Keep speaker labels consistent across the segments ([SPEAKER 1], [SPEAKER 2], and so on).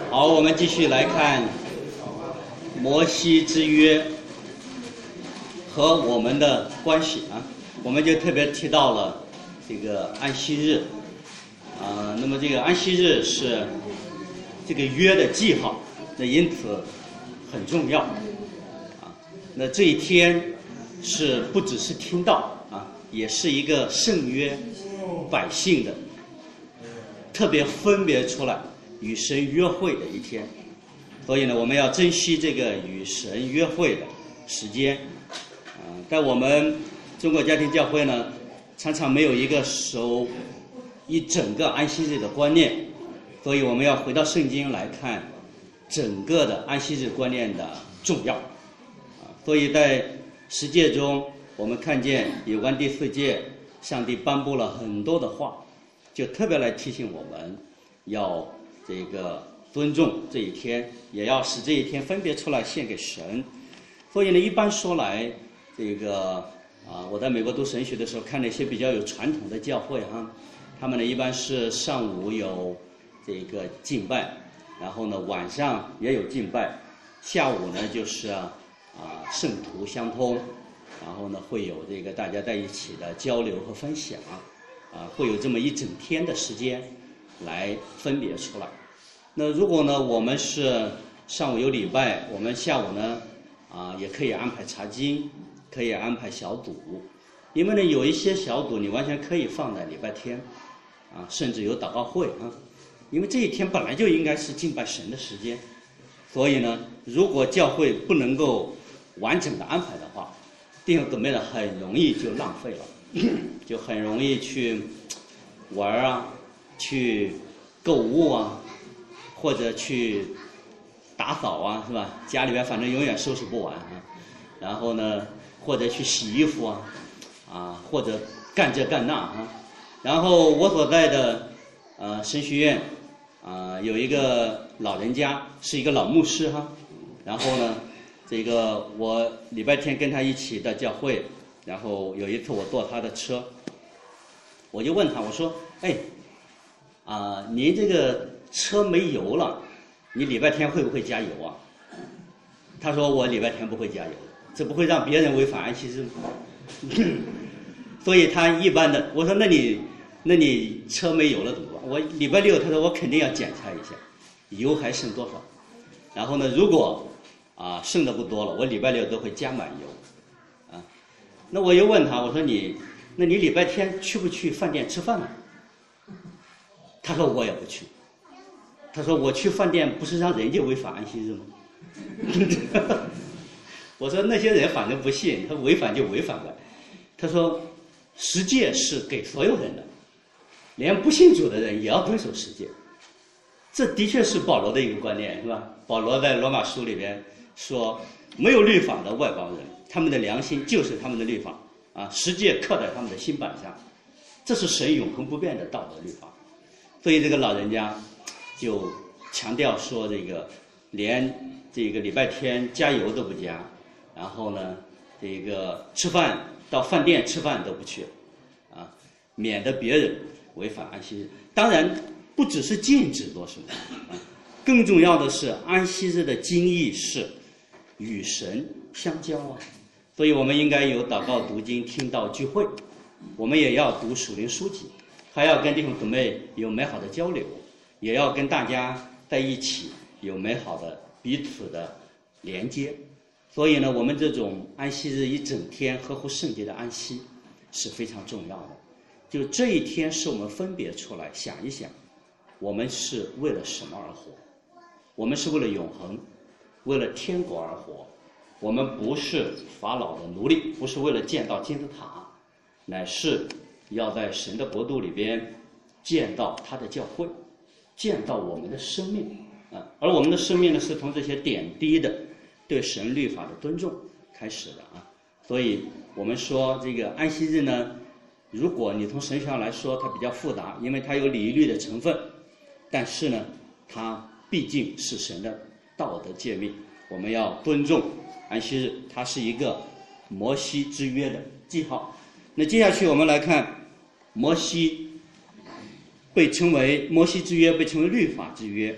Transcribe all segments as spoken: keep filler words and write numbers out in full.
[SPEAKER 1] 好，我们继续来看摩西之约和我们的关系啊，我们就特别提到了这个安息日啊、呃，那么这个安息日是这个约的记号，那因此很重要啊。那这一天是不只是听到啊，也是一个圣约百姓的特别分别出来与神约会的一天，所以呢，我们要珍惜这个与神约会的时间。啊、呃，在我们中国家庭教会呢，常常没有一个守一整个安息日的观念，所以我们要回到圣经来看整个的安息日观念的重要。啊，所以在十诫中，我们看见有关第四诫，上帝颁布了很多的话，就特别来提醒我们要这个尊重这一天，也要使这一天分别出来献给神。所以呢，一般说来，这个啊，我在美国读神学的时候，看那些比较有传统的教会哈，他们呢一般是上午有这个敬拜，然后呢晚上也有敬拜，下午呢就是啊啊圣徒相通，然后呢会有这个大家在一起的交流和分享，啊，会有这么一整天的时间来分别出来。那如果呢我们是上午有礼拜，我们下午呢啊也可以安排查经，可以安排小组，因为呢有一些小组你完全可以放在礼拜天啊，甚至有祷告会啊，因为这一天本来就应该是敬拜神的时间，所以呢如果教会不能够完整的安排的话，弟兄姊妹呢很容易就浪费了，就很容易去玩啊，去购物啊，或者去打扫啊，是吧？家里边反正永远收拾不完啊。然后呢，或者去洗衣服啊，啊，或者干这干那啊。然后我所在的呃神学院啊、呃、有一个老人家，是一个老牧师哈。然后呢，这个我礼拜天跟他一起到教会，然后有一次我坐他的车，我就问他，我说，哎，啊、呃，您这个车没油了，你礼拜天会不会加油啊？他说我礼拜天不会加油，这不会让别人违反安息日吗？所以他一般的，我说那你那你车没油了怎么办？我礼拜六他说我肯定要检查一下，油还剩多少。然后呢，如果啊剩的不多了，我礼拜六都会加满油。啊，那我又问他，我说你那你礼拜天去不去饭店吃饭呢？他说我也不去。他说我去饭店不是让人家违反安息日吗？我说那些人反正不信，他违反就违反呗。他说十诫是给所有人的，连不信主的人也要遵守十诫。这的确是保罗的一个观念，是吧？保罗在罗马书里边说，没有律法的外邦人，他们的良心就是他们的律法啊，十诫刻在他们的心板上，这是神永恒不变的道德律法。所以这个老人家就强调说，这个连这个礼拜天加油都不加，然后呢，这个吃饭到饭店吃饭都不去，啊，免得别人违反安息日。当然，不只是禁止做什么，啊，更重要的是安息日的精义是与神相交啊。所以我们应该有祷告、读经、听道、聚会，我们也要读属灵书籍，还要跟弟兄姊妹有美好的交流，也要跟大家在一起有美好的彼此的连接。所以呢，我们这种安息日一整天合乎圣洁的安息是非常重要的。就这一天是我们分别出来想一想，我们是为了什么而活？我们是为了永恒，为了天国而活。我们不是法老的奴隶，不是为了建造金字塔，乃是要在神的国度里边建造他的教会，建造我们的生命啊。而我们的生命呢，是从这些点滴的对神律法的尊重开始的啊。所以我们说这个安息日呢，如果你从神学上来说，它比较复杂，因为它有礼仪律的成分，但是呢，它毕竟是神的道德诫命，我们要尊重安息日，它是一个摩西之约的记号。那接下去我们来看摩西被称为摩西之约，被称为律法之约。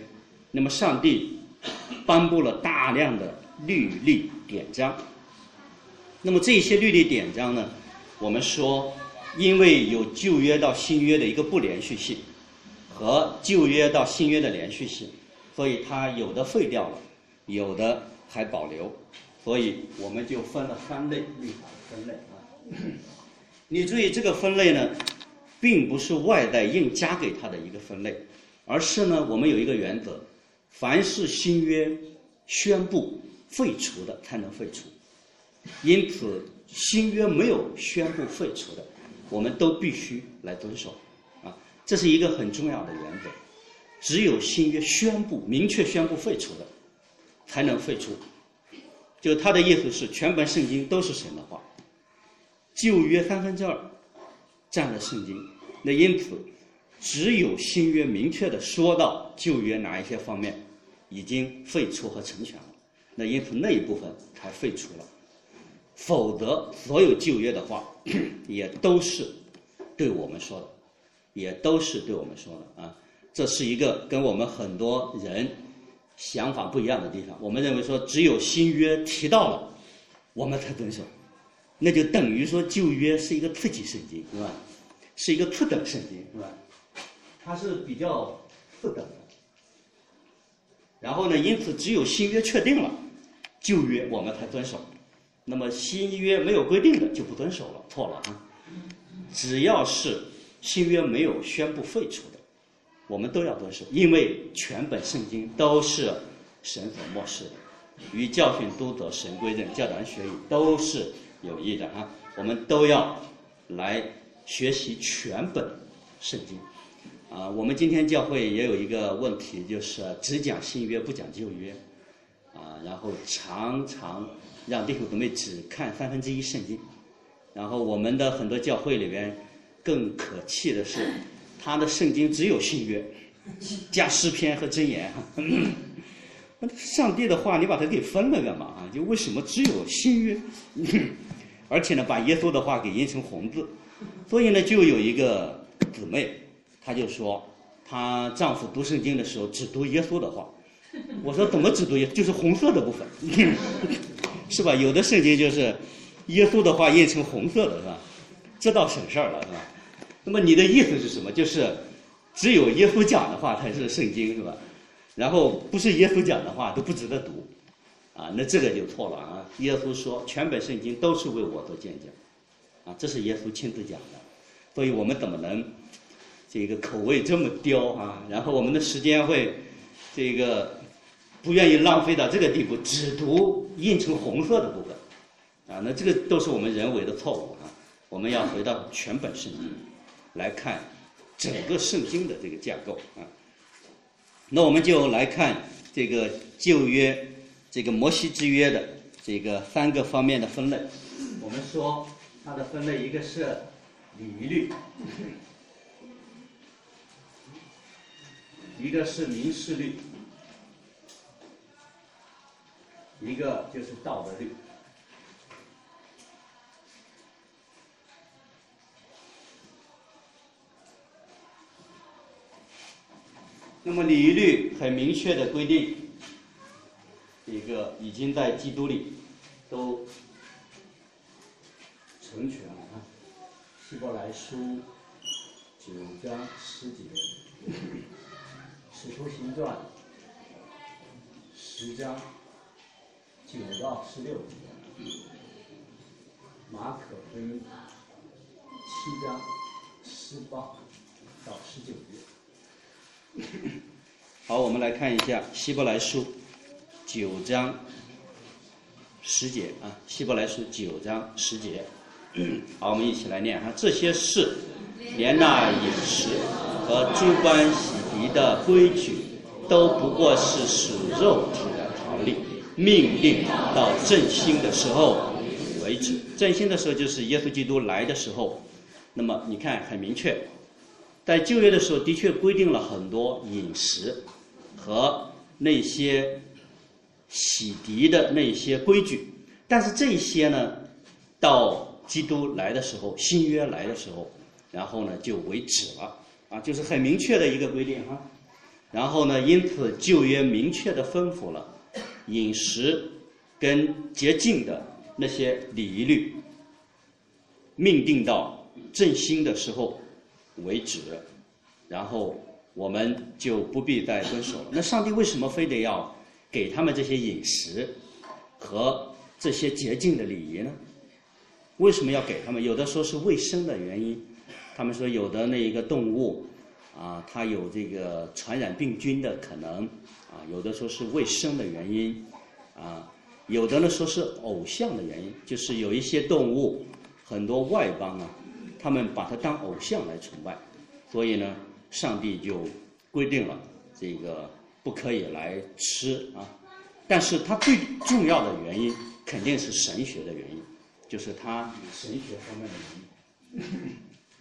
[SPEAKER 1] 那么上帝颁布了大量的律例典章。那么这些律例典章呢，我们说因为有旧约到新约的一个不连续性和旧约到新约的连续性，所以它有的废掉了，有的还保留，所以我们就分了三类律法的分类啊。你注意这个分类呢，并不是外在硬加给它的一个分类，而是呢我们有一个原则，凡是新约宣布废除的才能废除，因此新约没有宣布废除的，我们都必须来遵守啊，这是一个很重要的原则。只有新约宣布明确宣布废除的才能废除，就他的意思是全本圣经都是神的话，旧约三分之二占了圣经，那因此只有新约明确的说到旧约哪一些方面已经废除和成全了，那因此那一部分才废除了，否则所有旧约的话也都是对我们说的，也都是对我们说的啊。这是一个跟我们很多人想法不一样的地方。我们认为说只有新约提到了我们才遵守，那就等于说旧约是一个次级圣经，是吧？是一个次等圣经，是吧？它是比较次等的。然后呢，因此只有新约确定了旧约我们才遵守，那么新约没有规定的就不遵守了，错了啊！只要是新约没有宣布废除的，我们都要遵守，因为全本圣经都是神所默示的，与教训、督责、神归正、教导人学义都是有益的啊！我们都要来学习全本圣经啊！我们今天教会也有一个问题，就是只讲新约不讲旧约啊，然后常常让弟兄姊妹只看三分之一圣经，然后我们的很多教会里边更可气的是，他的圣经只有新约加诗篇和箴言，上帝的话你把它给分了干嘛啊？就为什么只有新约？而且呢，把耶稣的话给印成红字，所以呢，就有一个姊妹，她就说，她丈夫读圣经的时候只读耶稣的话。我说怎么只读耶稣？就是红色的部分，是吧？有的圣经就是耶稣的话印成红色的，是吧？这倒省事儿了，是吧？那么你的意思是什么？就是只有耶稣讲的话才是圣经，是吧？然后不是耶稣讲的话都不值得读，啊，那这个就错了啊！耶稣说全本圣经都是为我做见证，啊，这是耶稣亲自讲的，所以我们怎么能这个口味这么刁啊？然后我们的时间会这个不愿意浪费到这个地步，只读印成红色的部分，啊，那这个都是我们人为的错误啊！我们要回到全本圣经来看整个圣经的这个架构啊。那我们就来看这个旧约这个摩西之约的这个三个方面的分类。我们说它的分类，一个是礼仪律，一个是民事律，一个就是道德律。那么礼仪律很明确的规定，这个已经在基督里都成全了啊。希伯来书九章十节，使徒行传十章九到十六节，马可福音七章十八到十九节。好，我们来看一下希伯来书九章十节啊，希伯来书九章十节。好，我们一起来念哈，这些事连那饮食和诸般洗涤的规矩，都不过是使肉体的条例，命令到振兴的时候为止。振兴的时候就是耶稣基督来的时候。那么你看很明确，在旧约的时候的确规定了很多饮食和那些洗涤的那些规矩，但是这些呢，到基督来的时候，新约来的时候，然后呢就为止了啊，就是很明确的一个规定哈。 然后呢，因此旧约明确地吩咐了饮食跟洁净的那些礼仪律，命定到振兴的时候为止，然后我们就不必再遵守了。那上帝为什么非得要给他们这些饮食和这些洁净的礼仪呢？为什么要给他们？有的说是卫生的原因，他们说有的那一个动物啊，它有这个传染病菌的可能啊，有的说是卫生的原因啊，有的呢说是偶像的原因，就是有一些动物，很多外邦啊，他们把它当偶像来崇拜，所以呢，上帝就规定了这个不可以来吃啊。但是它最重要的原因肯定是神学的原因，就是它神学方面的原因。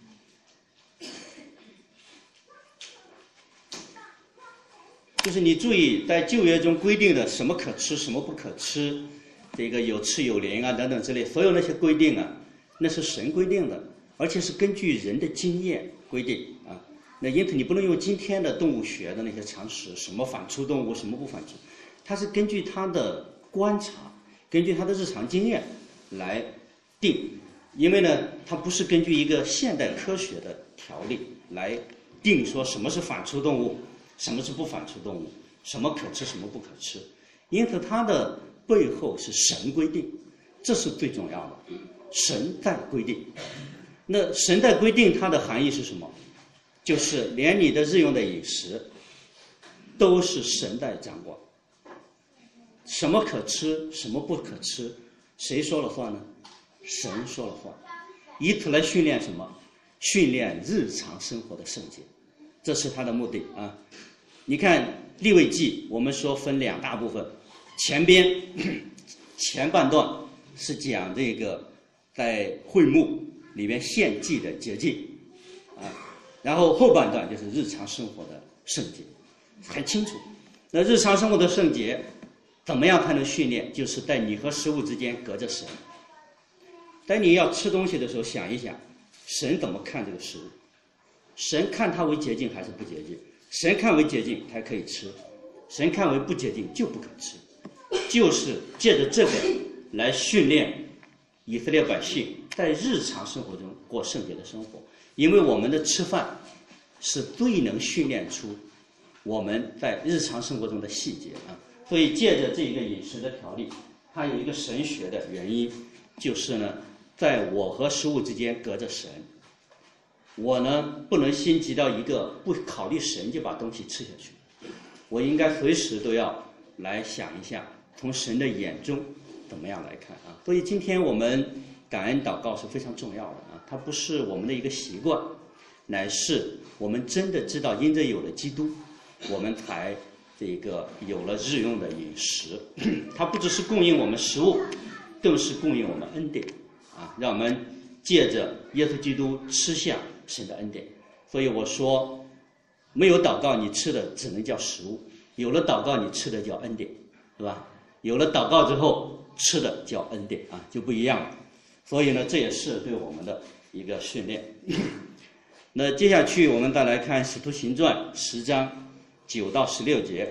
[SPEAKER 1] 就是你注意，在旧约中规定的什么可吃，什么不可吃，这个有翅有鳞啊等等之类，所有那些规定啊，那是神规定的，而且是根据人的经验规定啊。那因此你不能用今天的动物学的那些常识，什么反刍动物，什么不反刍，它是根据他的观察，根据他的日常经验来定。因为呢，它不是根据一个现代科学的条例来定说什么是反刍动物，什么是不反刍动物，什么可吃，什么不可吃。因此它的背后是神规定，这是最重要的。神在规定，那神在规定它的含义是什么？就是连你的日用的饮食都是神在掌管，什么可吃，什么不可吃，谁说了算呢？神说了算，以此来训练什么？训练日常生活的圣洁，这是他的目的啊。你看利未记，我们说分两大部分，前边前半段是讲这个在会幕里面献祭的洁净啊，然后后半段就是日常生活的圣洁，很清楚。那日常生活的圣洁怎么样才能训练？就是在你和食物之间隔着神。当你要吃东西的时候，想一想，神怎么看这个食物？神看它为洁净还是不洁净？神看为洁净才可以吃，神看为不洁净就不可吃。就是借着这个来训练以色列百姓在日常生活中过圣洁的生活。因为我们的吃饭是最能训练出我们在日常生活中的细节啊。所以借着这个饮食的条例，它有一个神学的原因，就是呢，在我和食物之间隔着神。我呢不能心急到一个不考虑神就把东西吃下去，我应该随时都要来想一下，从神的眼中怎么样来看啊。所以今天我们感恩祷告是非常重要的啊，它不是我们的一个习惯，乃是我们真的知道因着有了基督，我们才这个有了日用的饮食。它不只是供应我们食物，更是供应我们恩典啊，让我们借着耶稣基督吃下神的恩典。所以我说，没有祷告你吃的只能叫食物，有了祷告你吃的叫恩典，是吧？有了祷告之后吃的叫恩典啊，就不一样了。所以呢，这也是对我们的一个训练。那接下去我们再来看《使徒行传》十章九到十六节，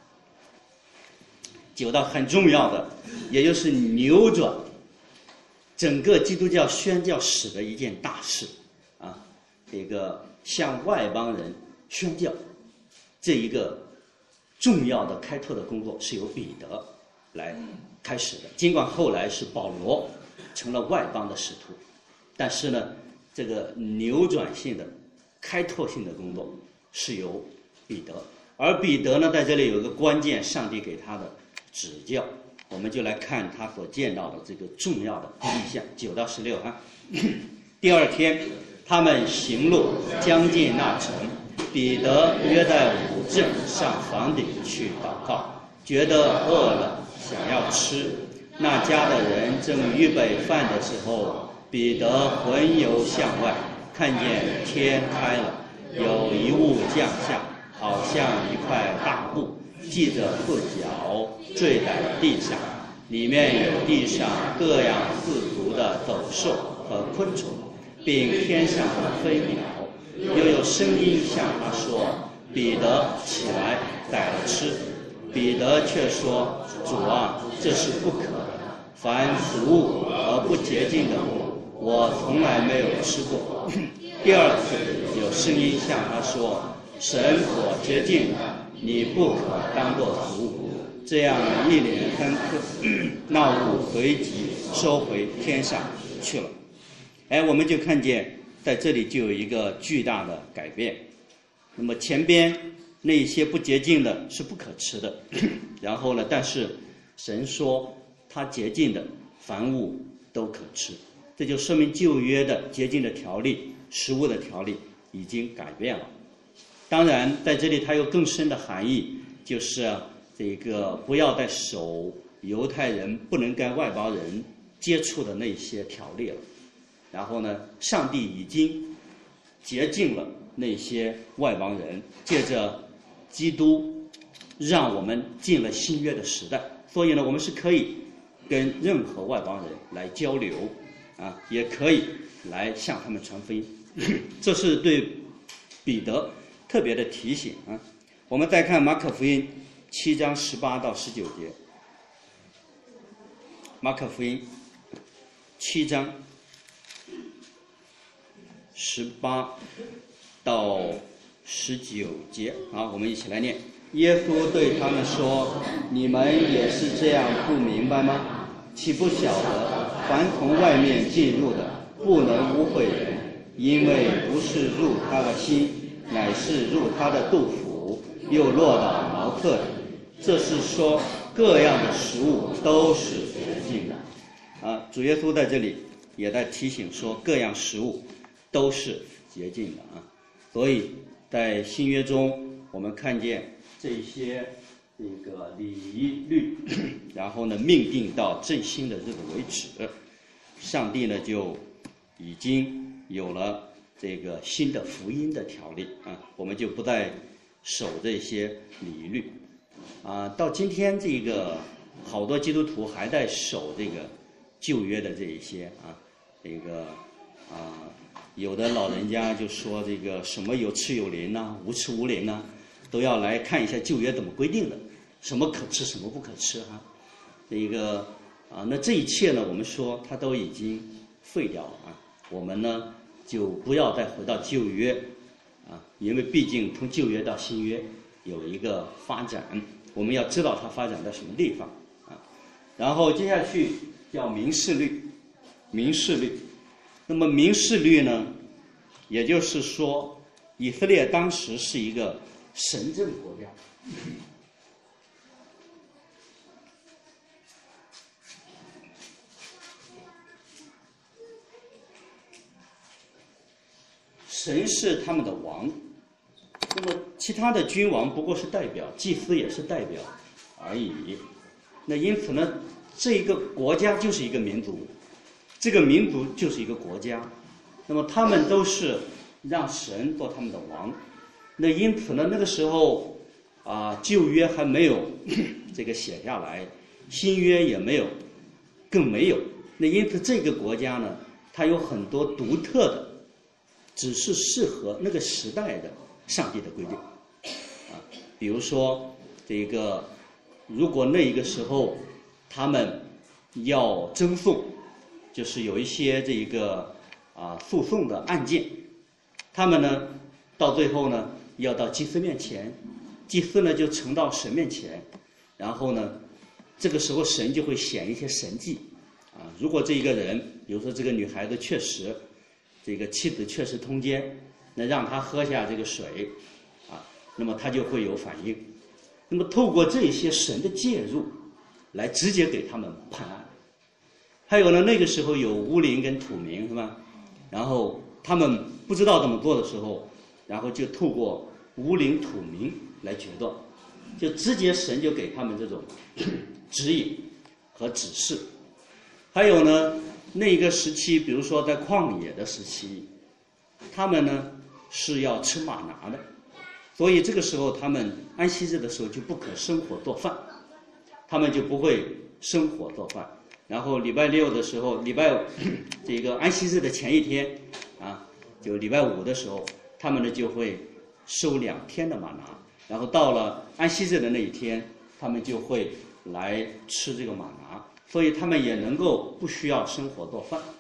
[SPEAKER 1] 九到很重要的，也就是扭转整个基督教宣教史的一件大事啊，这个向外邦人宣教这一个重要的开拓的工作是由彼得来开始的。尽管后来是保罗成了外邦的使徒，但是呢，这个扭转性的开拓性的工作是由彼得。而彼得呢，在这里有一个关键，上帝给他的指教，我们就来看他所见到的这个重要的意象，九到十六啊。第二天，他们行路将近那城，彼得约在午正上房顶去祷告，觉得饿了，想要吃。那家的人正预备饭的时候，彼得魂游向外，看见天开了，有一物降下，好像一块大布，系着四角，坠在了地上，里面有地上各样四足的走兽和昆虫，并天上的飞鸟。又有声音向他说： 彼得起来逮了吃。彼得却说：“主啊，这是不可的。凡俗物而不洁净的，我从来没有吃过。”第二次有声音向他说：“神所洁净的，你不可当作俗物。”这样一连三次，那物随即收回天上去了。哎，我们就看见在这里就有一个巨大的改变。那么前边那些不洁净的是不可吃的，然后呢，但是神说他洁净的凡物都可吃，这就说明旧约的洁净的条例、食物的条例已经改变了。当然，在这里它有更深的含义，就是这个不要再守犹太人不能跟外邦人接触的那些条例了。然后呢，上帝已经洁净了那些外邦人，借着基督让我们进了新约的时代，所以呢，我们是可以跟任何外邦人来交流啊，也可以来向他们传福音。这是对彼得特别的提醒啊。我们再看马可福音七章十八到十九节。马可福音七章十八到十九节，好，我们一起来念。耶稣对他们说：“你们也是这样不明白吗？岂不晓得，凡从外面进入的，不能污秽人，因为不是入他的心，乃是入他的肚腹，又落到茅厕里。这是说，各样的食物都是洁净的。”啊，主耶稣在这里也在提醒说，各样食物都是洁净的啊。所以在新约中，我们看见这些这个礼仪律，然后呢命定到振兴的日子为止，上帝呢就已经有了这个新的福音的条例啊，我们就不再守这些礼仪律啊。到今天这个好多基督徒还在守这个旧约的这一些啊，这个啊。有的老人家就说这个什么有吃有灵呐、啊，无吃无灵啊，都要来看一下旧约怎么规定的，什么可吃，什么不可吃哈、啊。这个啊，那这一切呢，我们说它都已经废掉了啊。我们呢就不要再回到旧约啊，因为毕竟从旧约到新约有一个发展，我们要知道它发展到什么地方啊。然后接下去叫民事律，民事律。那么民事律呢，也就是说，以色列当时是一个神政国家，神是他们的王，那么其他的君王不过是代表，祭司也是代表而已。那因此呢，这一个国家就是一个民族。这个民族就是一个国家，那么他们都是让神做他们的王。那因此呢，那个时候啊，旧约还没有这个写下来，新约也没有，更没有。那因此这个国家呢，它有很多独特的，只是适合那个时代的上帝的规定啊。比如说这个，如果那一个时候他们要争讼。就是有一些这个啊诉讼的案件，他们呢到最后呢要到祭司面前，祭司呢就呈到神面前，然后呢这个时候神就会显一些神迹啊。如果这一个人，比如说这个女孩子确实，这个妻子确实通奸，那让她喝下这个水啊，那么她就会有反应。那么透过这些神的介入，来直接给他们判案。还有呢，那个时候有巫灵跟土民是吧？然后他们不知道怎么做的时候，然后就透过巫灵土民来决断，就直接神就给他们这种指引和指示。还有呢，那个时期，比如说在旷野的时期，他们呢是要吃玛拿的，所以这个时候他们安息日的时候就不可生火做饭，他们就不会生火做饭。然后礼拜六的时候，礼拜这个安息日的前一天啊，就礼拜五的时候，他们呢就会收两天的玛拿，然后到了安息日的那一天，他们就会来吃这个玛拿，所以他们也能够不需要生火做饭。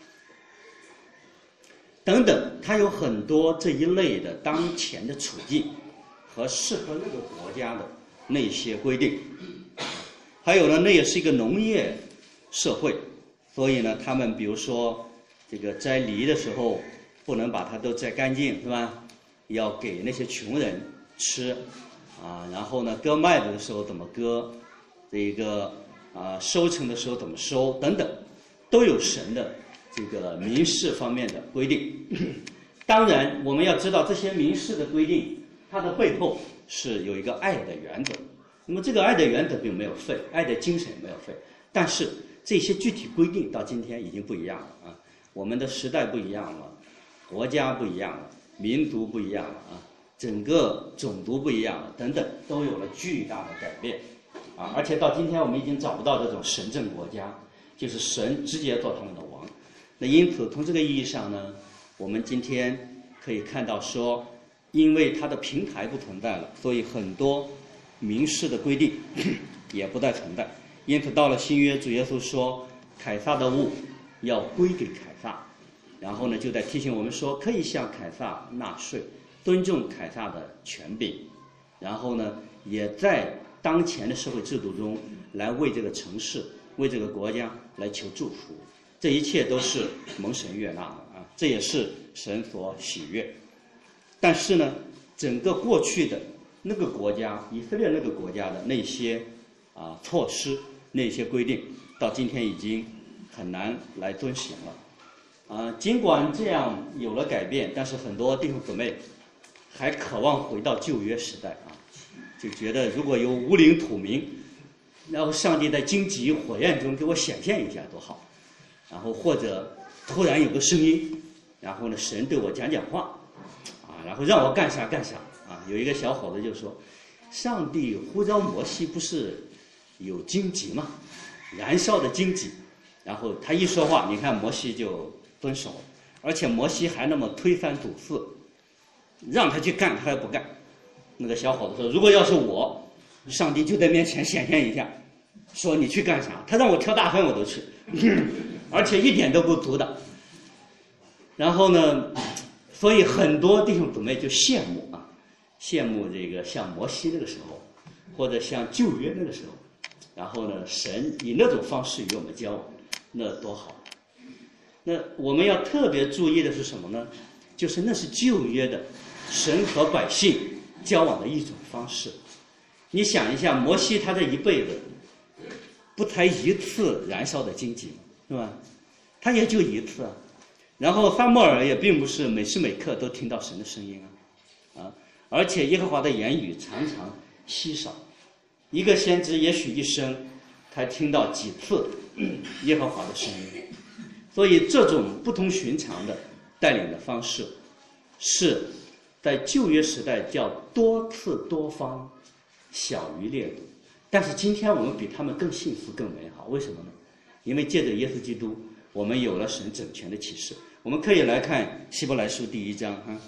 [SPEAKER 1] 等等，它有很多这一类的当前的处境和适合那个国家的那些规定。还有呢，那也是一个农业社会，所以呢，他们比如说这个摘梨的时候，不能把它都摘干净，是吧？要给那些穷人吃啊。然后呢，割麦子的时候怎么割，这个啊收成的时候怎么收，等等，都有神的这个民事方面的规定。当然，我们要知道这些民事的规定，它的背后是有一个爱的原则。那么这个爱的原则并没有废，爱的精神也没有废，但是这些具体规定到今天已经不一样了啊！我们的时代不一样了，国家不一样了，民族不一样了啊，整个种族不一样了，等等，都有了巨大的改变啊！而且到今天我们已经找不到这种神政国家，就是神直接做他们的王。那因此从这个意义上呢，我们今天可以看到说，因为它的平台不存在了，所以很多民事的规定也不再存在。因此到了新约，主耶稣说凯撒的物要归给凯撒，然后呢就在提醒我们说，可以向凯撒纳税，尊重凯撒的权柄，然后呢也在当前的社会制度中来为这个城市、为这个国家来求祝福。这一切都是蒙神悦纳的啊，这也是神所喜悦。但是呢，整个过去的那个国家，以色列那个国家的那些啊措施、那些规定，到今天已经很难来遵行了。啊，尽管这样有了改变，但是很多弟兄姊妹还渴望回到旧约时代啊，就觉得如果有无领土民，然后上帝在荆棘火焰中给我显现一下多好。然后或者突然有个声音，然后呢神对我讲讲话啊，然后让我干啥干啥啊。有一个小伙子就说，上帝呼召摩西不是有荆棘吗？燃烧的荆棘。然后他一说话，你看摩西就遵守了，而且摩西还那么推三阻四，让他去干他还不干。那个小伙子说，如果要是我，上帝就在面前显现一下，说你去干啥，他让我挑大粪我都去而且一点都不阻挡。然后呢，所以很多弟兄姊妹就羡慕啊，羡慕这个像摩西那个时候，或者像旧约那个时候，然后呢，神以那种方式与我们交往，那多好。那我们要特别注意的是什么呢？就是那是旧约的神和百姓交往的一种方式。你想一下，摩西他这一辈子不才一次燃烧的荆棘吗？是吧？他也就一次啊。然后撒母耳也并不是每时每刻都听到神的声音啊，啊，而且耶和华的言语常常稀少，一个先知也许一生才听到几次耶和华的声音。所以这种不同寻常的带领的方式，是在旧约时代叫多次多方，小于列祖。但是今天我们比他们更幸福更美好，为什么呢？因为借着耶稣基督，我们有了神整全的启示。我们可以来看希伯来书第一章哈，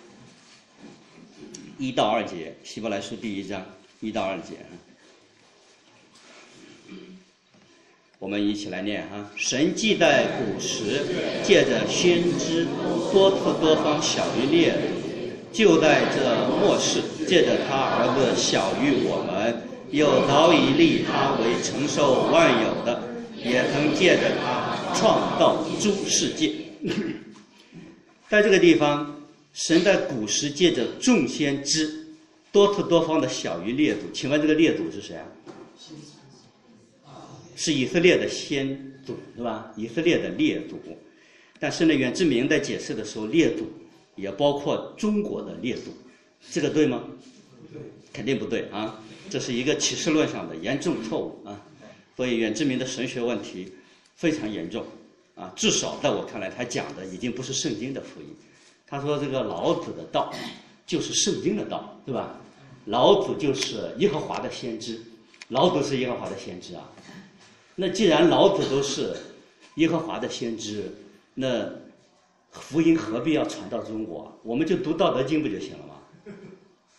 [SPEAKER 1] 一到二节，希伯来书第一章一到二节哈，我们一起来念哈。神既在古时借着先知多次多方小于列祖，就在这末世借着他儿子小于我们，又早已立他为承受万有的，也曾借着他创造诸世界。在这个地方，神在古时借着众先知多次多方的小于列祖。请问这个列祖是谁啊？是以色列的先祖，是吧？以色列的列祖。但是呢，远志明在解释的时候，列祖也包括中国的列祖，这个对吗？肯定不对啊！这是一个启示论上的严重错误啊！所以远志明的神学问题非常严重啊！至少在我看来，他讲的已经不是圣经的福音。他说这个老子的道就是圣经的道，对吧？老子就是耶和华的先知，老子是耶和华的先知啊。那既然老子都是耶和华的先知，那福音何必要传到中国？我们就读道德经不就行了吗？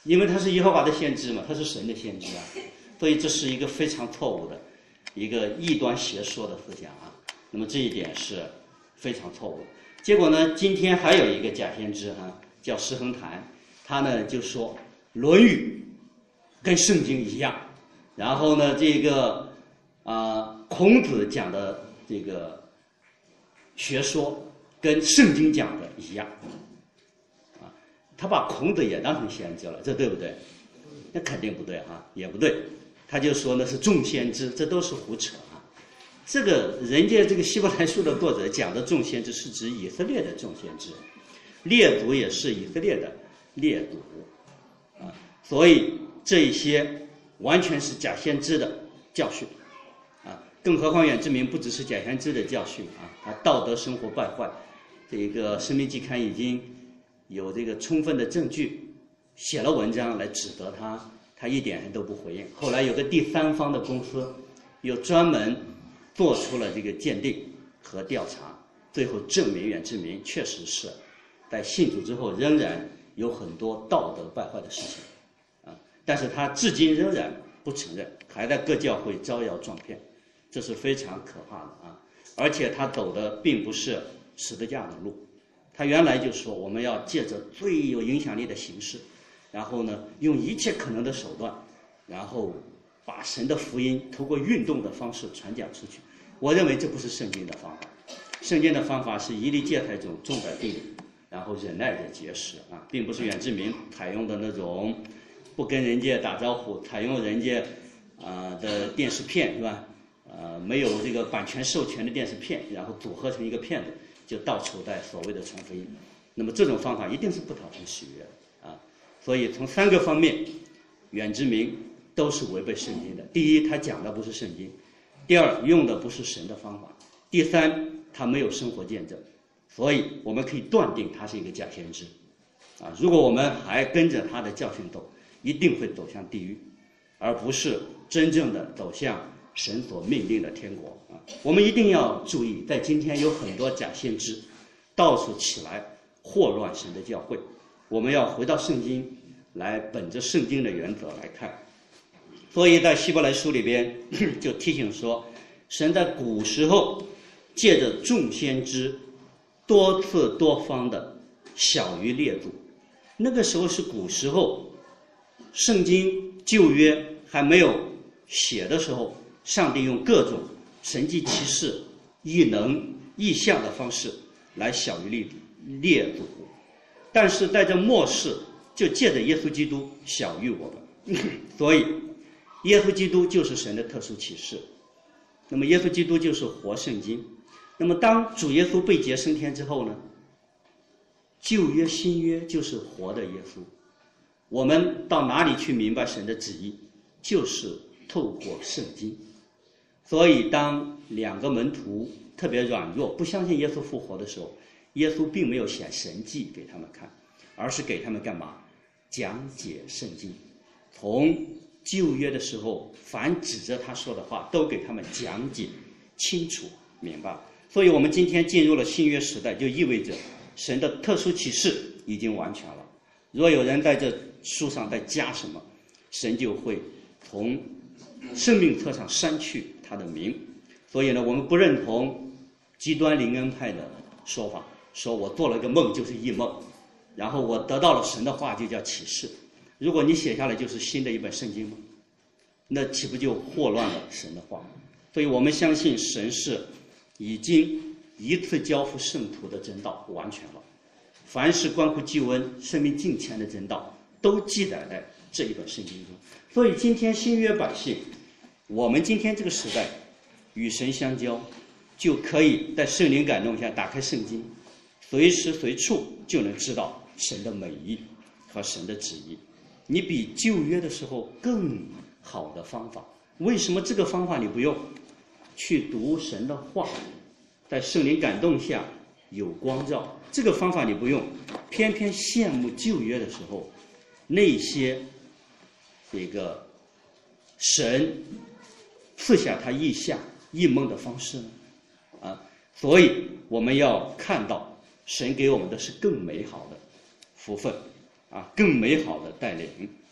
[SPEAKER 1] 因为他是耶和华的先知嘛，他是神的先知啊，所以这是一个非常错误的一个异端邪说的思想啊。那么这一点是非常错误的。结果呢，今天还有一个假先知哈、啊，叫石恒谈，他呢就说《论语》跟圣经一样，然后呢，这个啊、呃、孔子讲的这个学说跟圣经讲的一样，啊，他把孔子也当成先知了，这对不对？那肯定不对啊，也不对。他就说那是众先知，这都是胡扯啊。这个人家这个希伯来书的作者讲的众先知是指以色列的众先知，列祖也是以色列的列祖啊，所以这一些完全是假先知的教训啊，更何况远志明不只是假先知的教训啊，他道德生活败坏，这个《生命季刊》已经有这个充分的证据，写了文章来指责他，他一点都不回应。后来有个第三方的公司又专门做出了这个鉴定和调查，最后证明远志明确实是在信主之后仍然有很多道德败坏的事情啊，但是他至今仍然不承认，还在各教会招摇撞骗，这是非常可怕的啊！而且他走的并不是十字架的路，他原来就说我们要借着最有影响力的形式，然后呢用一切可能的手段，然后把神的福音通过运动的方式传讲出去。我认为这不是圣经的方法，圣经的方法是以利芥菜种，种在地里，然后忍耐着结实啊，并不是远志明采用的那种不跟人家打招呼，采用人家啊、呃、的电视片是吧？呃，没有这个版权授权的电视片，然后组合成一个片子，就到处在所谓的传福音。那么这种方法一定是不讨神喜悦的啊。所以从三个方面，远志明都是违背圣经的。第一，他讲的不是圣经；第二，用的不是神的方法；第三，他没有生活见证。所以我们可以断定他是一个假先知啊。如果我们还跟着他的教训走，一定会走向地狱，而不是真正的走向神所命令的天国啊！我们一定要注意，在今天有很多假先知到处起来祸乱神的教会，我们要回到圣经来，本着圣经的原则来看。所以在希伯来书里边就提醒说，神在古时候借着众先知多次多方的小于列祖，那个时候是古时候，圣经旧约还没有写的时候，上帝用各种神迹奇事、异能、异象的方式来小于列列祖，但是在这末世就借着耶稣基督小于我们，所以耶稣基督就是神的特殊启示。那么耶稣基督就是活圣经。那么当主耶稣被接升天之后呢，旧约新约就是活的耶稣。我们到哪里去明白神的旨意，就是透过圣经。所以当两个门徒特别软弱，不相信耶稣复活的时候，耶稣并没有显神迹给他们看，而是给他们干嘛？讲解圣经。从旧约的时候，凡指着他说的话都给他们讲解清楚明白。所以我们今天进入了新约时代，就意味着神的特殊启示已经完全了。若有人在这书上再加什么，神就会从生命册上删去他的名。所以呢，我们不认同极端灵恩派的说法，说我做了个梦就是异梦，然后我得到了神的话就叫启示。如果你写下来就是新的一本圣经吗？那岂不就祸乱了神的话？所以我们相信神是已经一次交付圣徒的真道完全了，凡是关乎救恩、生命敬虔的真道都记载在这一本圣经中。所以今天新约百姓，我们今天这个时代与神相交，就可以在圣灵感动下打开圣经，随时随处就能知道神的美意和神的旨意。你比旧约的时候更好的方法，为什么这个方法你不用？去读神的话，在圣灵感动下有光照，这个方法你不用，偏偏羡慕旧约的时候那些这个神赐下他异象异梦的方式呢？啊，所以我们要看到神给我们的是更美好的福分啊，更美好的带领。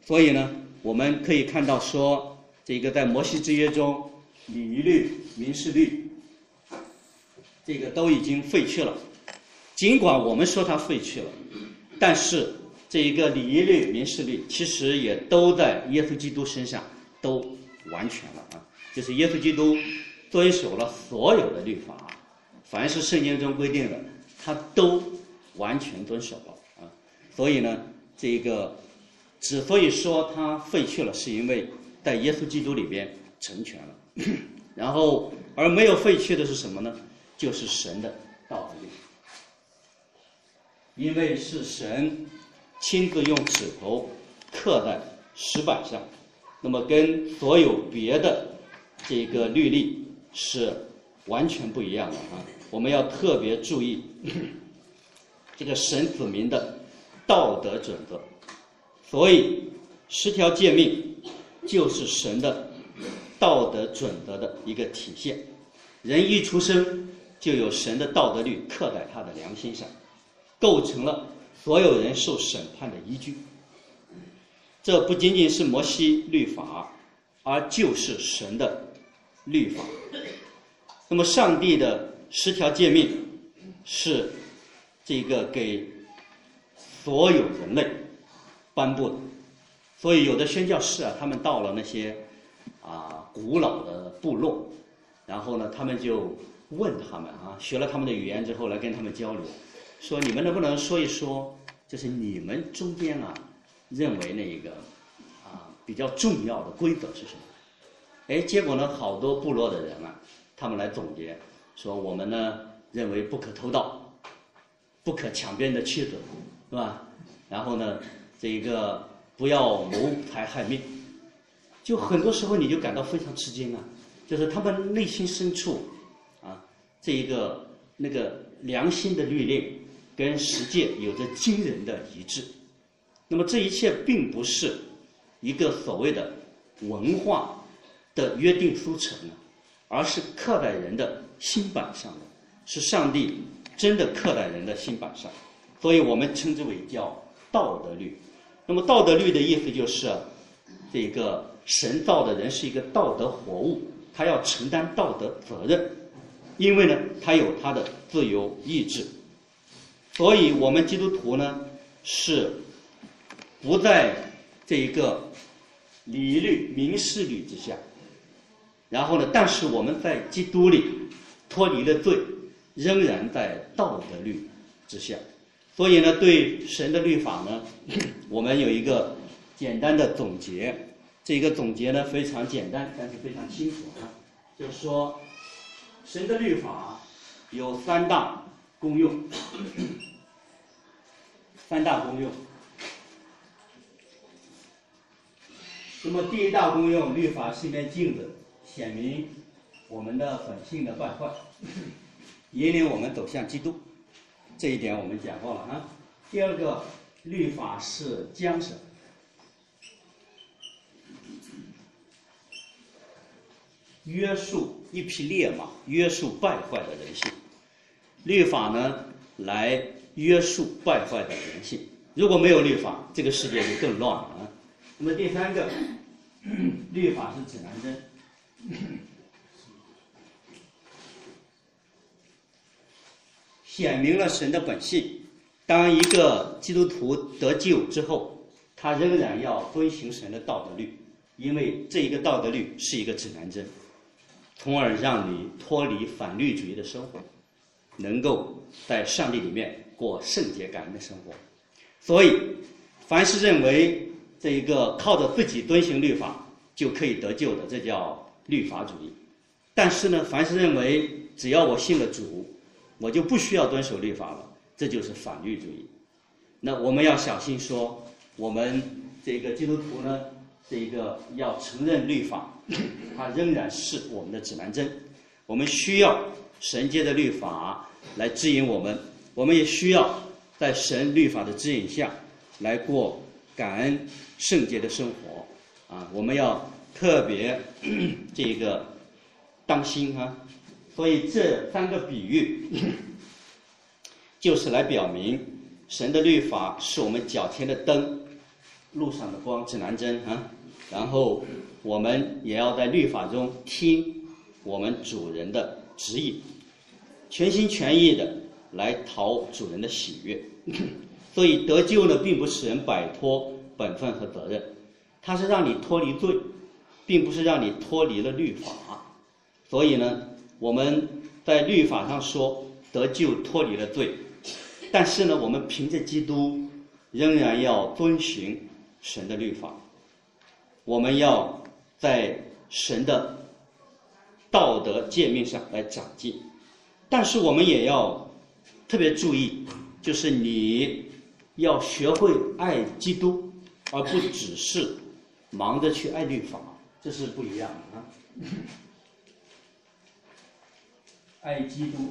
[SPEAKER 1] 所以呢，我们可以看到说，这个在摩西之约中，礼仪律、民事律，这个都已经废去了。尽管我们说它废去了，但是这一个礼仪律、民事律，其实也都在耶稣基督身上都完全了啊！就是耶稣基督遵守了所有的律法，凡是圣经中规定的，他都完全遵守了啊！所以呢，这个之所以说他废去了，是因为在耶稣基督里边成全了。然后，而没有废去的是什么呢？就是神的道德律。因为是神亲自用指头刻在石板上，那么跟所有别的这个律例是完全不一样的啊！我们要特别注意这个神子民的道德准则。所以十条诫命就是神的道德准则的一个体现。人一出生就有神的道德律刻在他的良心上，构成了所有人受审判的依据。这不仅仅是摩西律法，而就是神的律法。那么上帝的十条诫命是这个给所有人类颁布的，所以有的宣教士啊，他们到了那些啊古老的部落，然后呢，他们就问他们啊，学了他们的语言之后来跟他们交流，说你们能不能说一说，就是你们中间啊认为那个啊比较重要的规则是什么？哎，结果呢，好多部落的人啊，他们来总结说，我们呢认为不可偷盗，不可抢别人的妻子，是吧？然后呢，这个不要谋财害命。就很多时候你就感到非常吃惊啊，就是他们内心深处啊，这一个那个良心的律令跟实践有着惊人的一致。那么这一切并不是一个所谓的文化的约定俗成啊，而是刻在人的心板上的，是上帝真的刻在人的心板上，所以我们称之为叫道德律。那么道德律的意思就是这个神造的人是一个道德活物，他要承担道德责任，因为呢他有他的自由意志。所以我们基督徒呢是不在这一个礼仪律、民事律之下，然后呢，但是我们在基督里脱离了罪，仍然在道德律之下。所以呢，对神的律法呢，我们有一个简单的总结。这个总结呢非常简单，但是非常清楚啊，就是说，神的律法有三大功用，三大功用。那么第一大功用，律法是一面镜子，显明我们的本性的败坏，引领我们走向基督。这一点我们讲过了啊。第二个，律法是缰绳，约束一匹烈马，约束败坏的人性。律法呢，来约束败坏的人性。如果没有律法，这个世界就更乱了啊。那么第三个，律法是指南针，显明了神的本性。当一个基督徒得救之后，他仍然要遵行神的道德律，因为这一个道德律是一个指南针，从而让你脱离反律主义的生活，能够在上帝里面过圣洁感恩的生活。所以，凡是认为这一个靠着自己遵行律法就可以得救的，这叫律法主义。但是呢，凡是认为只要我信了主，我就不需要遵守律法了，这就是反律主义。那我们要小心说，我们这个基督徒呢，这个要承认律法，它仍然是我们的指南针。我们需要神界的律法来指引我们，我们也需要在神律法的指引下来过感恩圣洁的生活啊！我们要特别这个当心啊！所以这三个比喻就是来表明神的律法是我们脚前的灯， 路上的光，指南针啊。然后我们也要在律法中听我们主人的指引，全心全意的来讨主人的喜悦。所以得救呢，并不使人摆脱本分和责任，它是让你脱离罪，并不是让你脱离了律法。所以呢，我们在律法上说得救脱离了罪，但是呢，我们凭着基督仍然要遵循神的律法，我们要在神的道德诫命上来长进。但是我们也要特别注意，就是你要学会爱基督，而不只是忙着去爱律法，这是不一样的啊。爱基督，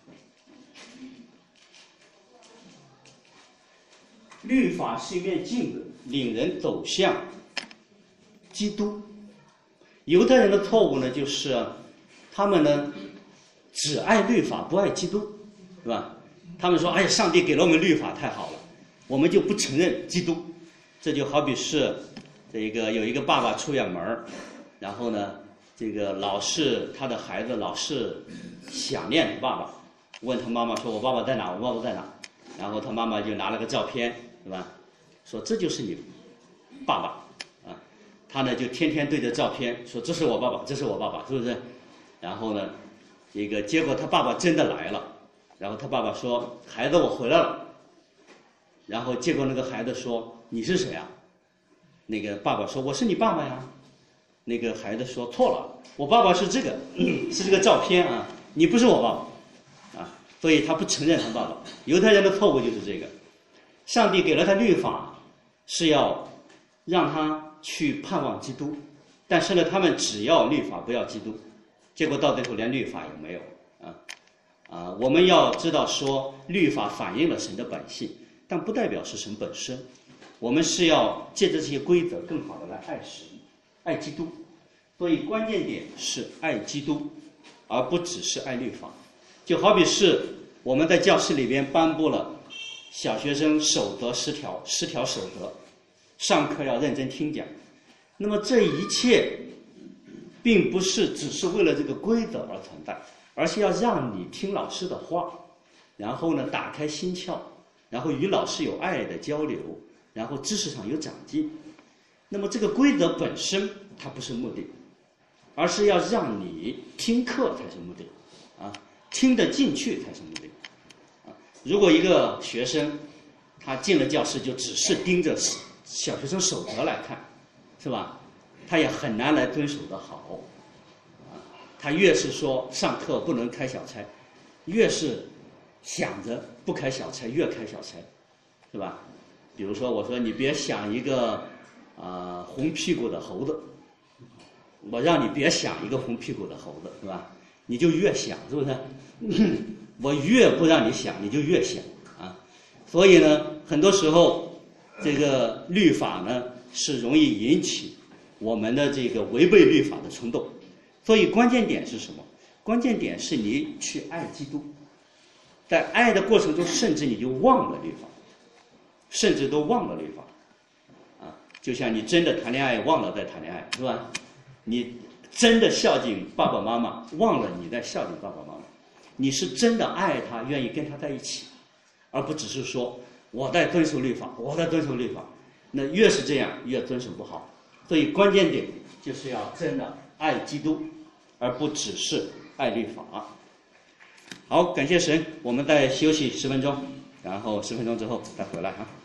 [SPEAKER 1] 律法是一面镜子，领人走向基督。犹太人的错误呢，就是他们呢只爱律法，不爱基督，是吧？他们说：“哎呀，上帝给了我们律法，太好了，我们就不承认基督。”这就好比是这个有一个爸爸出远门，然后呢，这个老是他的孩子老是想念他爸爸，问他妈妈说：“我爸爸在哪？我爸爸在哪？”然后他妈妈就拿了个照片，是吧？说这就是你爸爸啊。他呢就天天对着照片说：“这是我爸爸，这是我爸爸，是不是？”然后呢，这个结果他爸爸真的来了，然后他爸爸说：“孩子，我回来了。”然后结果那个孩子说：“你是谁啊？”那个爸爸说：“我是你爸爸呀。”那个孩子说：“错了，我爸爸是这个，是这个照片啊，你不是我爸爸啊。”所以他不承认他爸爸。犹太人的错误就是这个，上帝给了他律法，是要让他去盼望基督，但是呢，他们只要律法不要基督，结果到最后连律法也没有啊啊！我们要知道说，律法反映了神的本性，但不代表是神本身。我们是要借着这些规则，更好的来爱神、爱基督。所以关键点是爱基督，而不只是爱律法。就好比是我们在教室里边颁布了小学生守则十条，十条守则，上课要认真听讲。那么这一切并不是只是为了这个规则而存在，而是要让你听老师的话，然后呢打开心窍，然后与老师有爱的交流，然后知识上有长进。那么这个规则本身它不是目的，而是要让你听课才是目的啊，听得进去才是目的啊。如果一个学生他进了教室就只是盯着小学生守则来看，是吧？他也很难来遵守得好啊。他越是说上课不能开小差，越是想着不开小差，越开小差，是吧？比如说我说你别想一个啊、呃、红屁股的猴子，我让你别想一个红屁股的猴子，是吧？你就越想，是不是？我越不让你想，你就越想啊。所以呢，很多时候这个律法呢是容易引起我们的这个违背律法的冲动。所以关键点是什么？关键点是你去爱基督，在爱的过程中，甚至你就忘了律法，甚至都忘了律法啊。就像你真的谈恋爱忘了在谈恋爱，是吧？你真的孝敬爸爸妈妈，忘了你在孝敬爸爸妈妈。你是真的爱他，愿意跟他在一起，而不只是说我在遵守律法，我在遵守律法。那越是这样，越遵守不好。所以关键点就是要真的爱基督，而不只是爱律法。好，感谢神，我们再休息十分钟，然后十分钟之后再回来哈。